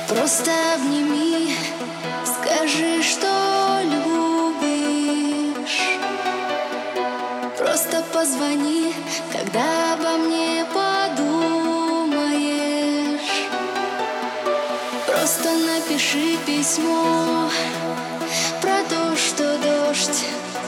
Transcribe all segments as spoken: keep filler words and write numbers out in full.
Просто обними, скажи, что любишь. Просто позвони, когда обо мне подумаешь. Просто напиши письмо про то, что дождь.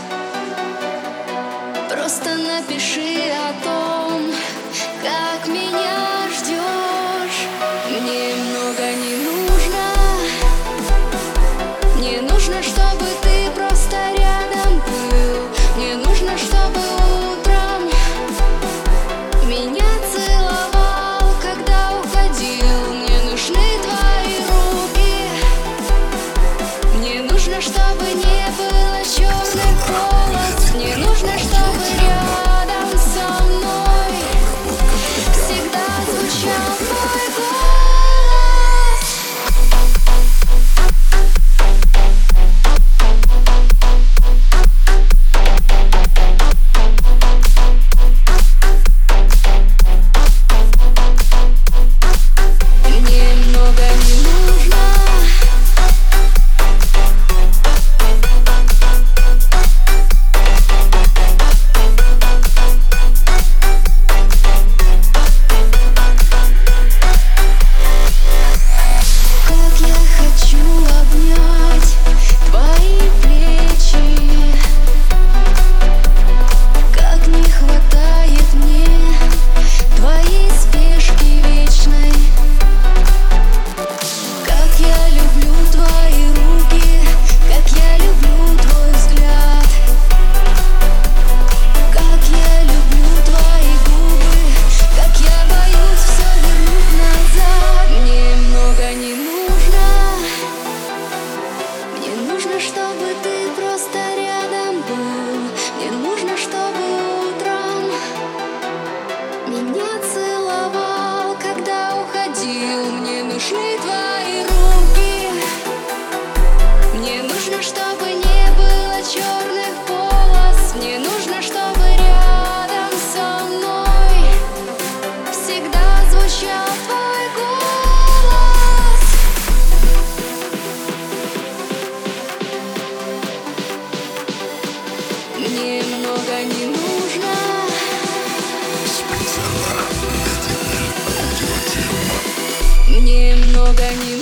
Просто напиши о том, как меня ждешь. Мне много не нужно. Мне нужно, чтобы ты просто рядом был. Мне нужно, чтобы утром меня целовал, когда уходил. Мне нужны твои руки. Мне нужно, чтобы не было черных полос. Мне нужно, чтобы рядом со мной всегда звучал твой голос. Чтобы ты просто рядом был. Мне нужно, чтобы утром меня целовал, когда уходил. Мне нужны твои руки. Мне нужно, чтобы не было черных полос. Мне нужно, чтобы рядом со мной всегда звучал твой голос. Мне много не нужно. Специально для тебя аудиотема. Мне много не